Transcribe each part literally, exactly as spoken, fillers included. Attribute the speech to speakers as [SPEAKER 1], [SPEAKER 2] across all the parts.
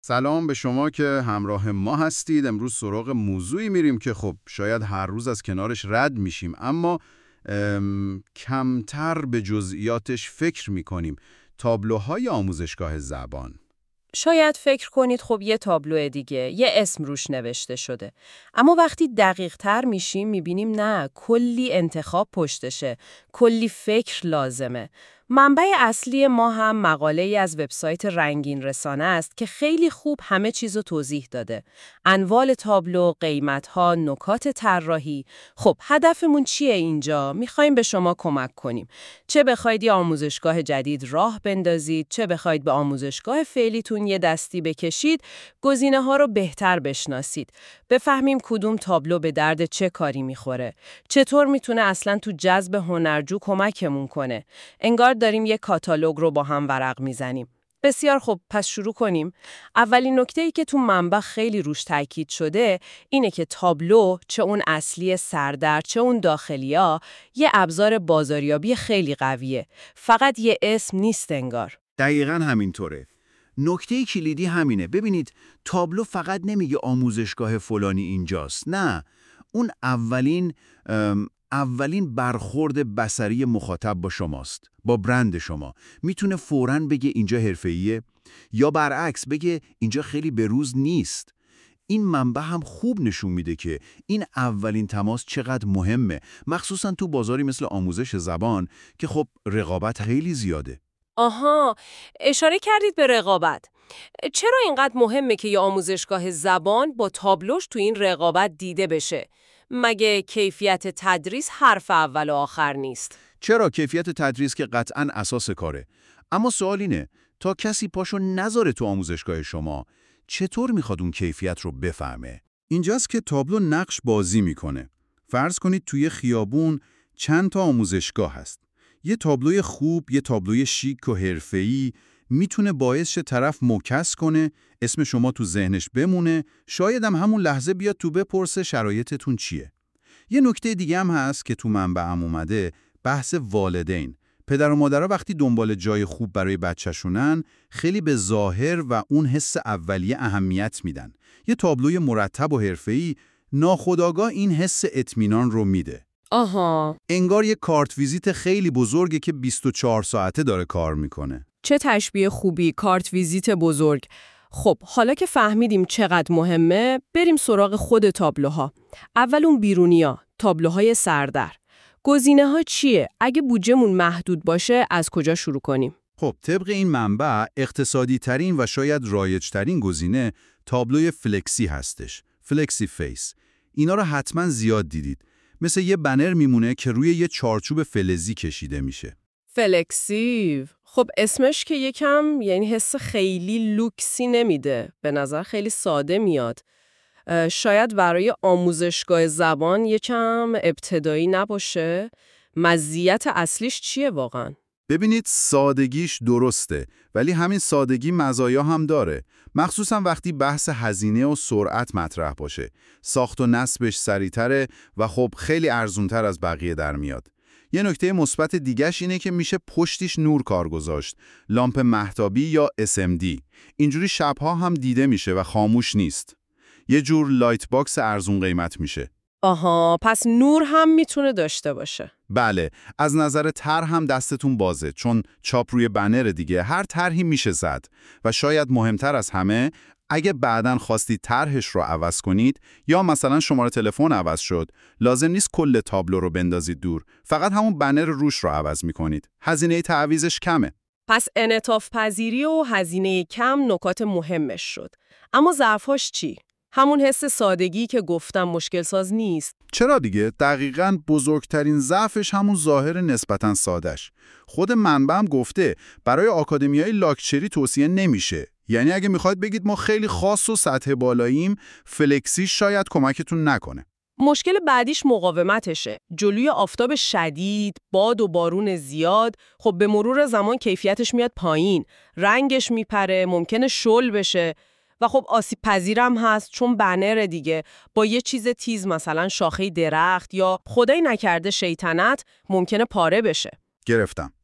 [SPEAKER 1] سلام به شما که همراه ما هستید. امروز سراغ موضوعی میریم که خب شاید هر روز از کنارش رد میشیم، اما ام، کمتر به جزئیاتش فکر میکنیم. تابلوهای آموزشگاه زبان.
[SPEAKER 2] شاید فکر کنید خب یه تابلو دیگه، یه اسم روش نوشته شده. اما وقتی دقیق تر میشیم میبینیم نه، کلی انتخاب پشتشه، کلی فکر لازمه. منبع اصلی ما هم مقاله ای از وبسایت رنگین رسانه است که خیلی خوب همه چیزو توضیح داده. انواع تابلو، قیمت‌ها، نکات طراحی. خب هدفمون چیه اینجا؟ میخوایم به شما کمک کنیم. چه بخواید یه آموزشگاه جدید راه بندازید، چه بخواید به آموزشگاه فعلیتون یه دستی بکشید، گزینه‌ها رو بهتر بشناسید. بفهمیم کدوم تابلو به درد چه کاری میخوره. چطور میتونه اصلاً تو جذب هنرجو کمکمون کنه. انگار داریم یه کاتالوگ رو با هم ورق میزنیم. بسیار خوب، پس شروع کنیم. اولین نکته‌ای که تو منبع خیلی روش تاکید شده اینه که تابلو، چه اون اصلی سردر چه اون داخلیا، یه ابزار بازاریابی خیلی قویه. فقط یه اسم نیست انگار.
[SPEAKER 3] دقیقاً همینطوره. نکته کلیدی همینه. ببینید، تابلو فقط نمیگه آموزشگاه فلانی اینجاست. نه، اون اولین ام، اولین برخورد بصری مخاطب با شماست، با برند شما. میتونه فوراً بگه اینجا حرفه‌ایه، یا برعکس بگه اینجا خیلی بروز نیست. این منبع هم خوب نشون میده که این اولین تماس چقدر مهمه، مخصوصاً تو بازاری مثل آموزش زبان که خب رقابت خیلی زیاده.
[SPEAKER 2] آها، اشاره کردید به رقابت. چرا اینقدر مهمه که یه آموزشگاه زبان با تابلوش تو این رقابت دیده بشه؟ مگه کیفیت تدریس حرف اول و آخر نیست؟
[SPEAKER 3] چرا؟ کیفیت تدریس که قطعاً اساس کاره. اما سوال اینه، تا کسی پاشو نذاره تو آموزشگاه شما، چطور میخواد اون کیفیت رو بفهمه؟
[SPEAKER 1] اینجاست که تابلو نقش بازی میکنه. فرض کنید توی خیابون چند تا آموزشگاه هست. یه تابلوی خوب، یه تابلوی شیک و حرفه‌ای میتونه باعث شه طرف موکس کنه، اسم شما تو ذهنش بمونه، شاید هم همون لحظه بیاد تو بپرسه شرایطتون چیه. یه نکته دیگه هم هست که تو منبعم اومده، بحث والدین. پدر و مادرها وقتی دنبال جای خوب برای بچه‌شونن، خیلی به ظاهر و اون حس اولیه اهمیت میدن. یه تابلوی مرتب و حرفه‌ای ناخودآگاه این حس اطمینان رو میده.
[SPEAKER 2] آها،
[SPEAKER 1] انگار یه کارت ویزیت خیلی بزرگه که بیست و چهار ساعته داره کار میکنه.
[SPEAKER 2] چه تشبیه خوبی، کارت ویزیت بزرگ. خب، حالا که فهمیدیم چقدر مهمه، بریم سراغ خود تابلوها. اول اون بیرونیا، تابلوهای سردر. گزینه ها چیه؟ اگه بودجه‌مون محدود باشه، از کجا شروع کنیم؟
[SPEAKER 1] خب طبق این منبع اقتصادی ترین و شاید رایج ترین گزینه تابلوی فلکسی هستش. فلکسی فیس. اینا رو حتما زیاد دیدید. مثل یه بنر میمونه که روی یه چارچوب فلزی کشیده میشه.
[SPEAKER 2] فلکسیو. خب اسمش که یکم یعنی حس خیلی لوکسی نمیده. به نظر خیلی ساده میاد. اه، شاید برای آموزشگاه زبان یکم ابتدایی نباشه. مزیت اصلیش چیه واقعا؟
[SPEAKER 1] ببینید، سادگیش درسته، ولی همین سادگی مزایا هم داره، مخصوصا وقتی بحث هزینه و سرعت مطرح باشه. ساخت و نصبش سریع‌تره و خب خیلی ارزونتر از بقیه در میاد. یه نکته مثبت دیگه‌ش اینه که میشه پشتیش نور کار گذاشت، لامپ مهتابی یا اس ام دی. اینجوری شب‌ها هم دیده میشه و خاموش نیست. یه جور لایت باکس ارزون قیمت میشه.
[SPEAKER 2] آها، پس نور هم میتونه داشته باشه.
[SPEAKER 1] بله، از نظر طرح هم دستتون بازه، چون چاپ روی بنر دیگه هر طرحی میشه زد. و شاید مهمتر از همه، اگه بعداً خواستید طرحش رو عوض کنید یا مثلا شماره تلفن عوض شد، لازم نیست کل تابلو رو بندازید دور، فقط همون بنر روش رو عوض میکنید. هزینه تعویضش کمه.
[SPEAKER 2] پس انعطاف پذیری و هزینه کم نکات مهمش شد. اما ضعفاش چی؟ همون حس سادگی که گفتم مشکل ساز نیست.
[SPEAKER 1] چرا دیگه؟ دقیقاً بزرگترین ضعفش همون ظاهر نسبتاً سادش. خود منبع هم گفته برای آکادمیای لاکچری توصیه نمیشه. یعنی اگه میخواید بگید ما خیلی خاص و سطح بالاییم، فلکسی شاید کمکتون نکنه.
[SPEAKER 2] مشکل بعدیش مقاومتشه. جلوی آفتاب شدید، باد و بارون زیاد، خب به مرور زمان کیفیتش میاد پایین، رنگش میپره، ممکنه شل بشه و خب آسیب پذیرم هست چون بنر دیگه با یه چیز تیز مثلا شاخه درخت یا خدای نکرده شیطنت ممکنه پاره بشه.
[SPEAKER 1] گرفتم.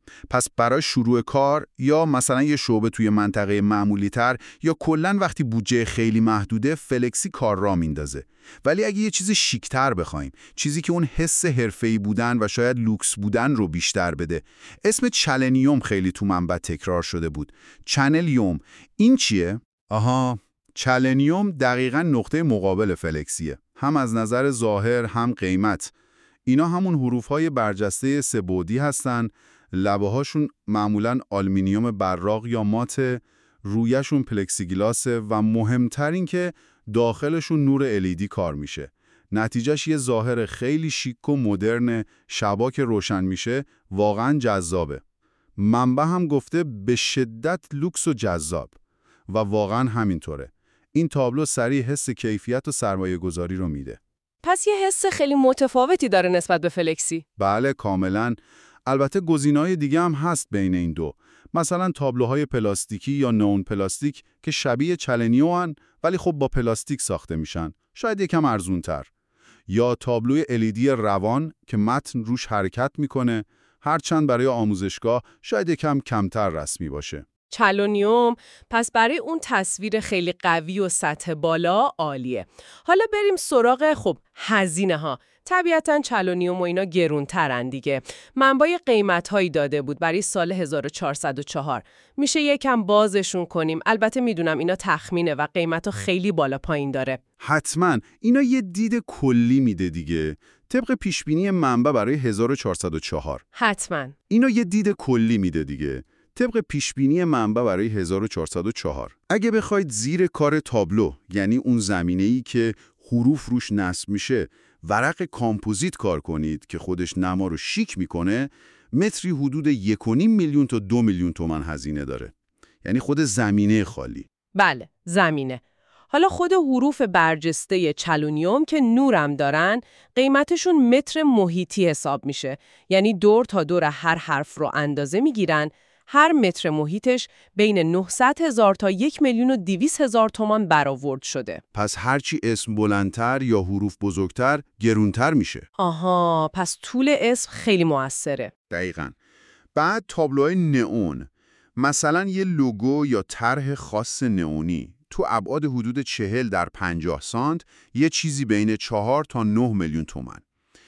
[SPEAKER 1] پس برای شروع کار یا مثلا یه شعبه توی منطقه معمولی تر یا کلاً وقتی بودجه خیلی محدوده فلکسی کار را میندازه. ولی اگه یه چیز شیک‌تر بخوایم، چیزی که اون حس حرفه‌ای بودن و شاید لوکس بودن رو بیشتر بده، اسم چلنیوم خیلی تو منبع تکرار شده بود. چنلیوم این چیه؟ آها، چلنیوم دقیقاً نقطه مقابل فلکسیه. هم از نظر ظاهر هم قیمت. اینا همون حروف‌های برجسته سه‌بعدی هستن. لبه‌هاشون معمولاً آلومینیوم براق یا مات، رویشون پلکسیگلاسه و مهمتر این که داخلشون نور الیدی کار میشه. نتیجهش یه ظاهر خیلی شیک و مدرن، شبا که روشن میشه واقعاً جذابه. منبع هم گفته به شدت لوکس و جذاب و واقعاً همینطوره. این تابلو سریع حس کیفیت و سرمایه گذاری رو میده.
[SPEAKER 2] پس یه حس خیلی متفاوتی داره نسبت به فلکسی.
[SPEAKER 1] بله کاملاً. البته گزینه‌های دیگه هم هست بین این دو. مثلا تابلوهای پلاستیکی یا نون پلاستیک که شبیه چلنیومن ولی خب با پلاستیک ساخته میشن. شاید یکم ارزونتر. یا تابلوی الیدی روان که متن روش حرکت میکنه، هرچند برای آموزشگاه شاید یکم کمتر رسمی باشه.
[SPEAKER 2] چلونیوم پس برای اون تصویر خیلی قوی و سطح بالا عالیه. حالا بریم سراغ خب هزینه ها. طبیعتاً چلونیوم و اینا گرونترن دیگه. منبع قیمت هایی داده بود برای سال هزار و چهارصد و چهار. میشه یکم بازشون کنیم. البته میدونم اینا تخمینه و قیمت ها خیلی بالا پایین داره.
[SPEAKER 1] حتماً اینا یه دید کلی میده دیگه. طبق پیشبینی منبع برای هزار و چهارصد و چهار.
[SPEAKER 2] حتماً.
[SPEAKER 1] اینا یه دید کلی میده دیگه. طبق پیشبینی منبع برای هزار و چهارصد و چهار. اگه بخواید زیر کار تابلو، یعنی اون زمینه‌ای که حروف روش نصب میشه، ورق کامپوزیت کار کنید که خودش نما رو شیک میکنه، متری حدود یک و نیم میلیون تا دو میلیون تومان هزینه داره. یعنی خود زمینه خالی.
[SPEAKER 2] بله، زمینه. حالا خود حروف برجسته چلونیوم که نورم دارن، قیمتشون متر محیطی حساب میشه. یعنی دور تا دور هر حرف رو اندازه میگیرن. هر متر محیطش بین نهصد هزار تا یک میلیون و دویست هزار تومان برآورد شده.
[SPEAKER 1] پس هرچی اسم بلندتر یا حروف بزرگتر گرونتر میشه.
[SPEAKER 2] آها، پس طول اسم خیلی موثره.
[SPEAKER 1] دقیقاً. بعد تابلوهای نئون، مثلا یه لوگو یا طرح خاص نئونی تو ابعاد حدود چهل در پنجاه سانت، یه چیزی بین چهار تا نه میلیون تومان.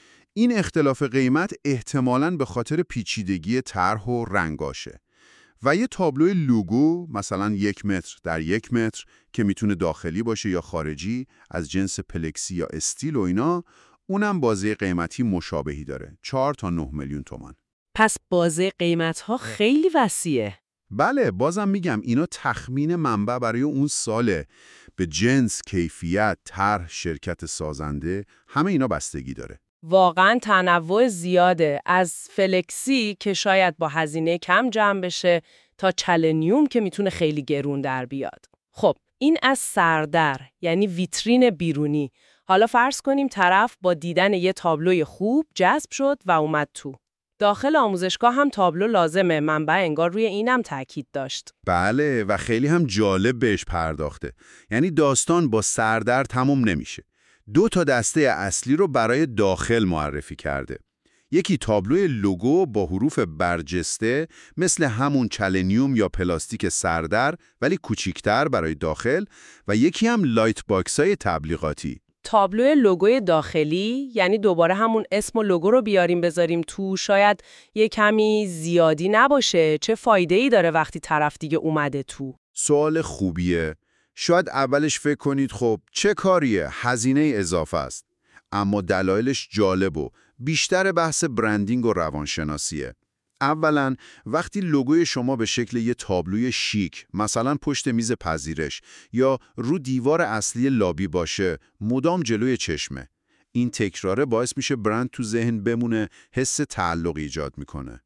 [SPEAKER 1] این اختلاف قیمت احتمالاً به خاطر پیچیدگی طرح و رنگاشه. و یه تابلوی لوگو مثلا یک متر در یک متر که میتونه داخلی باشه یا خارجی از جنس پلکسی یا استیل و اینا، اونم بازه قیمتی مشابهی داره، چهار تا نه میلیون تومان.
[SPEAKER 2] پس بازه قیمت‌ها خیلی وسیعه.
[SPEAKER 1] بله، بازم میگم اینا تخمین منبع برای اون ساله. به جنس، کیفیت، طرح، شرکت سازنده، همه اینا بستگی داره.
[SPEAKER 2] واقعاً تنوع زیاده، از فلکسی که شاید با هزینه کم جمع بشه تا چلنیوم که میتونه خیلی گرون در بیاد. خب این از سردر، یعنی ویترین بیرونی. حالا فرض کنیم طرف با دیدن یه تابلوی خوب جذب شد و اومد تو. داخل آموزشگاه هم تابلو لازمه، منبع انگار روی اینم تاکید داشت.
[SPEAKER 1] بله، و خیلی هم جالب بهش پرداخته. یعنی داستان با سردر تموم نمیشه. دو تا دسته اصلی رو برای داخل معرفی کرده. یکی تابلوی لوگو با حروف برجسته مثل همون چلنیوم یا پلاستیک سردر ولی کوچیکتر برای داخل، و یکی هم لایت باکسای تبلیغاتی.
[SPEAKER 2] تابلو لوگوی داخلی یعنی دوباره همون اسم و لوگو رو بیاریم بذاریم تو، شاید یه کمی زیادی نباشه. چه فایده‌ای داره وقتی طرف دیگه اومده تو؟
[SPEAKER 1] سوال خوبیه. شاید اولش فکر کنید خب چه کاریه، هزینه اضافه است. اما دلایلش جالب و بیشتر بحث برندینگ و روانشناسیه. اولاً وقتی لوگوی شما به شکل یه تابلوی شیک، مثلا پشت میز پذیرش یا رو دیوار اصلی لابی باشه، مدام جلوی چشمه. این تکراره باعث میشه برند تو ذهن بمونه، حس تعلق ایجاد میکنه.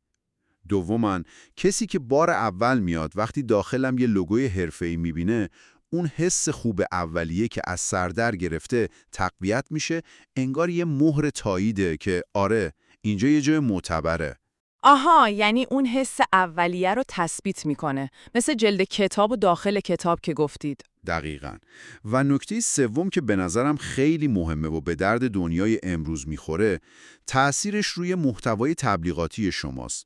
[SPEAKER 1] دوماً کسی که بار اول میاد وقتی داخلم یه لوگوی حرفه‌ای میبینه، اون حس خوب اولیه که از سردر گرفته تقویت میشه، انگار یه مهر تاییده که آره اینجا یه جای معتبره.
[SPEAKER 4] آها، یعنی اون حس اولیه رو تثبیت میکنه، مثل جلد کتاب و داخل کتاب که گفتید.
[SPEAKER 1] دقیقاً. و نکته سوم که به نظرم خیلی مهمه و به درد دنیای امروز میخوره، تأثیرش روی محتوای تبلیغاتی شماست.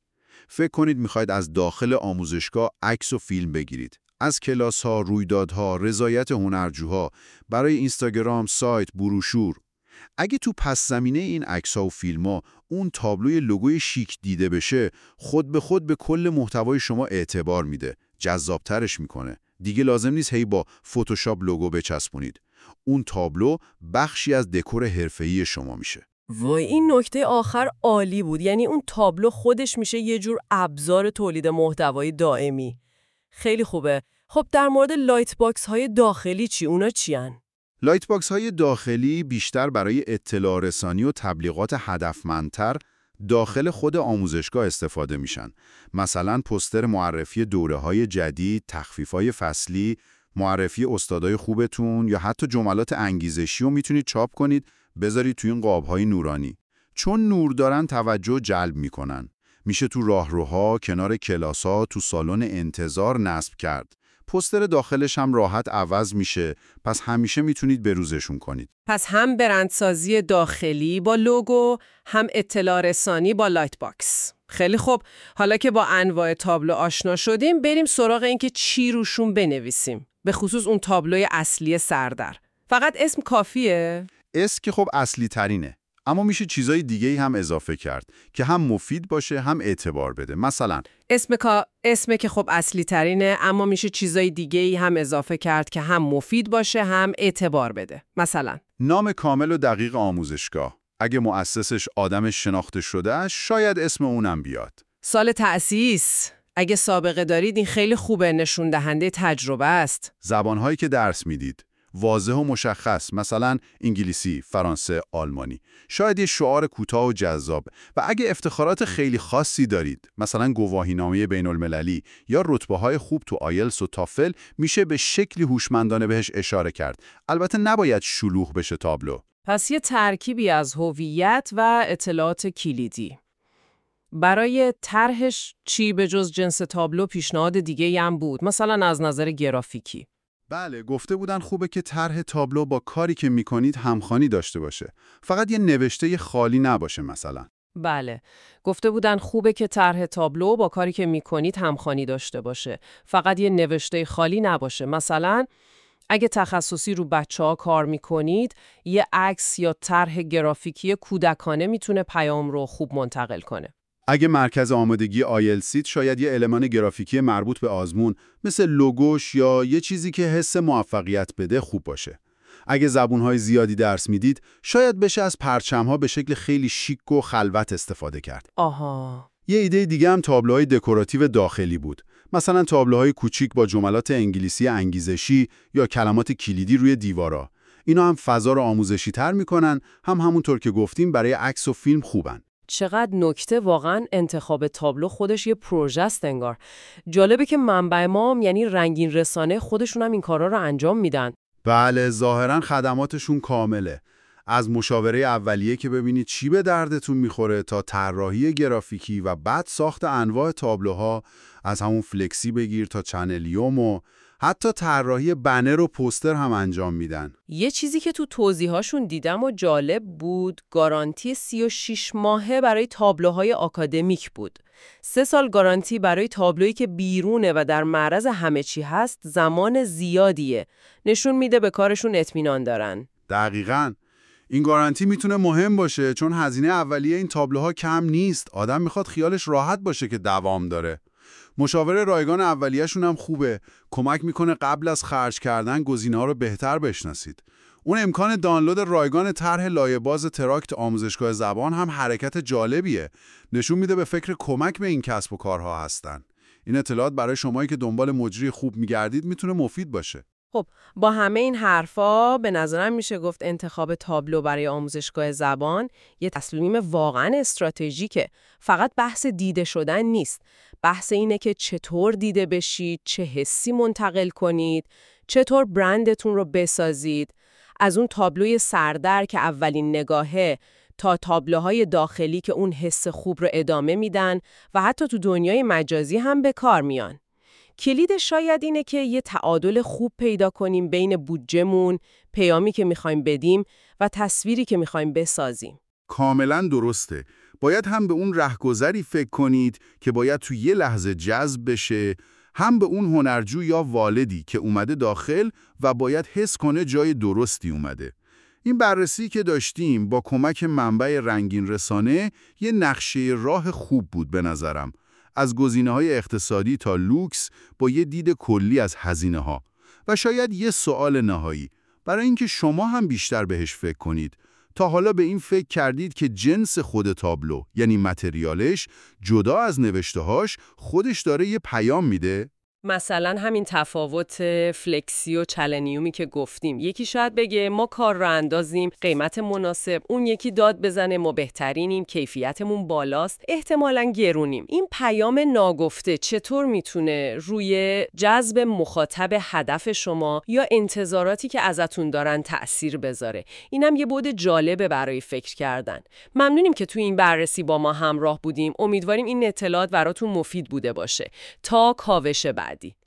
[SPEAKER 1] فکر کنید میخواید از داخل آموزشگاه عکس و فیلم بگیرید. از کلاس‌ها، رویدادها، رضایت هنرجوها، برای اینستاگرام، سایت، بروشور. اگه تو پس زمینه این عکس‌ها و فیلم‌ها اون تابلوی لوگوی شیک دیده بشه، خود به خود به کل محتوای شما اعتبار میده، جذابترش میکنه. دیگه لازم نیست هی با فتوشاپ لوگو بچسبونید. اون تابلو بخشی از دکور حرفه‌ای شما میشه.
[SPEAKER 2] وای، این نکته آخر عالی بود. یعنی اون تابلو خودش میشه یه جور ابزار تولید محتوای دائمی. خیلی خوبه. خب در مورد لایت باکس های داخلی چی؟ اونا چیان؟
[SPEAKER 1] لایت باکس های داخلی بیشتر برای اطلاع رسانی و تبلیغات هدفمندتر داخل خود آموزشگاه استفاده میشن. مثلا پوستر معرفی دوره‌های جدید، تخفیف‌های فصلی، معرفی استادای خوبتون یا حتی جملات انگیزشی رو میتونید چاپ کنید، بذارید توی این قاب‌های نورانی. چون نور دارن توجه جلب میکنن. میشه تو راهروها، کنار کلاس‌ها، تو سالن انتظار نصب کرد. پوستر داخلش هم راحت عوض میشه، پس همیشه میتونید بروزشون کنید.
[SPEAKER 2] پس هم برندسازی داخلی با لوگو، هم اطلاع رسانی با لایت باکس. خیلی خوب. حالا که با انواع تابلو آشنا شدیم، بریم سراغ این که چی روشون بنویسیم. به خصوص اون تابلوی اصلی سردر. فقط اسم کافیه؟
[SPEAKER 1] اسم که خب اصلی ترینه. اما میشه چیزای دیگه‌ای هم اضافه کرد که هم مفید باشه هم اعتبار بده. مثلا
[SPEAKER 2] اسم کا اسم که خب اصلی ترینه، اما میشه چیزای دیگه‌ای هم اضافه کرد که هم مفید باشه هم اعتبار بده. مثلا
[SPEAKER 1] نام کامل و دقیق آموزشگاه. اگه مؤسسش آدم شناخته شده، شاید اسم اونم بیاد.
[SPEAKER 2] سال تأسیس. اگه سابقه دارید این خیلی خوبه، نشون دهنده تجربه است.
[SPEAKER 1] زبان‌هایی که درس میدید. واضح و مشخص، مثلا انگلیسی، فرانسه، آلمانی. شاید یه شعار کوتاه و جذاب. و اگه افتخارات خیلی خاصی دارید، مثلا گواهینامه بین المللی یا رتبه‌های خوب تو آیلتس و تافل، میشه به شکلی هوشمندانه بهش اشاره کرد. البته نباید شلوغ بشه تابلو.
[SPEAKER 2] پس یه ترکیبی از هویت و اطلاعات کلیدی. برای طرحش چی به جز جنس تابلو پیشنهاد دیگه‌ای هم بود؟ مثلا از نظر گرافیکی.
[SPEAKER 1] بله، گفته بودن خوبه که طرح تابلو با کاری که میکنید همخوانی داشته باشه. فقط یه نوشته خالی نباشه مثلا.
[SPEAKER 2] بله، گفته بودن خوبه که طرح تابلو با کاری که میکنید همخوانی داشته باشه. فقط یه نوشته خالی نباشه. مثلا اگه تخصصی رو بچه‌ها کار میکنید، یه عکس یا طرح گرافیکی کودکانه میتونه پیام رو خوب منتقل کنه.
[SPEAKER 1] اگه مرکز آمادگی آیلتسید، شاید یه المان گرافیکی مربوط به آزمون مثل لوگوش یا یه چیزی که حس موفقیت بده خوب باشه. اگه زبونهای زیادی درس میدید، شاید بشه از پرچم‌ها به شکل خیلی شیک و خلوت استفاده کرد.
[SPEAKER 2] آها.
[SPEAKER 1] یه ایده دیگه هم تابلوهای دکوراتیو داخلی بود. مثلا تابلوهای کوچیک با جملات انگلیسی انگیزشی یا کلمات کلیدی روی دیوارا. اینا هم فضا رو آموزشی تر میکنن، هم همونطور که گفتیم برای عکس و فیلم خوبن.
[SPEAKER 2] چقدر نکته. واقعا انتخاب تابلو خودش یه پروژه است انگار. جالبه که منبع ما هم یعنی رنگین رسانه خودشون هم این کارا رو انجام میدن.
[SPEAKER 1] بله، ظاهرا خدماتشون کامله. از مشاوره اولیه که ببینید چی به دردتون میخوره تا طراحی گرافیکی و بعد ساخت انواع تابلوها، از همون فلکسی بگیر تا چنلیوم و حتی طراحی بنر و پوستر هم انجام میدن.
[SPEAKER 2] یه چیزی که تو توضیحاشون دیدم و جالب بود، گارانتی سی و شش ماهه برای تابلوهای آکادمیک بود. سه سال گارانتی برای تابلویی که بیرونه و در معرض همه چی هست زمان زیادیه. نشون میده به کارشون اطمینان دارن.
[SPEAKER 1] دقیقاً. این گارانتی میتونه مهم باشه چون هزینه اولیه این تابلوها کم نیست. آدم میخواد خیالش راحت باشه که دوام داره. مشاوره رایگان اولیه‌شون هم خوبه. کمک میکنه قبل از خرج کردن گزینه‌ها رو بهتر بشناسید. اون امکان دانلود رایگان طرح لایه‌باز تراکت آموزشگاه زبان هم حرکت جالبیه. نشون میده به فکر کمک به این کسب و کارها هستن. این اطلاعات برای شمایی که دنبال مجری خوب میگردید میتونه مفید باشه.
[SPEAKER 2] خب با همه این حرفا به نظرم میشه گفت انتخاب تابلو برای آموزشگاه زبان یه تصمیم واقعا استراتژیکه. فقط بحث دیده شدن نیست. بحث اینه که چطور دیده بشید، چه حسی منتقل کنید، چطور برندتون رو بسازید. از اون تابلوی سردر که اولین نگاهه تا تابلوهای داخلی که اون حس خوب رو ادامه میدن و حتی تو دنیای مجازی هم به کار میان. کلید شاید اینه که یه تعادل خوب پیدا کنیم بین بودجمون، پیامی که میخوایم بدیم و تصویری که میخوایم بسازیم.
[SPEAKER 1] کاملا درسته. باید هم به اون رهگذری فکر کنید که باید تو یه لحظه جذب بشه، هم به اون هنرجو یا والدی که اومده داخل و باید حس کنه جای درستی اومده. این بررسی که داشتیم با کمک منبع رنگین رسانه یه نقشه راه خوب بود به نظرم. از گزینه‌های اقتصادی تا لوکس با یه دید کلی از هزینه‌ها. و شاید یه سوال نهایی برای اینکه شما هم بیشتر بهش فکر کنید. تا حالا به این فکر کردید که جنس خود تابلو، یعنی متریالش، جدا از نوشته‌هاش خودش داره یه پیام میده؟
[SPEAKER 2] مثلا همین تفاوت فلکسی و چلنیومی که گفتیم. یکی شاید بگه ما کار رو اندازیم، قیمت مناسب، اون یکی داد بزنه ما بهترینیم، کیفیتمون بالاست، احتمالاً گرونیم. این پیام ناگفته چطور میتونه روی جذب مخاطب هدف شما یا انتظاراتی که ازتون دارن تأثیر بذاره؟ اینم یه بعد جالبه برای فکر کردن. ممنونیم که توی این بررسی با ما همراه بودیم. امیدواریم این اطلاعات براتون مفید بوده باشه. تا کاوش بعد.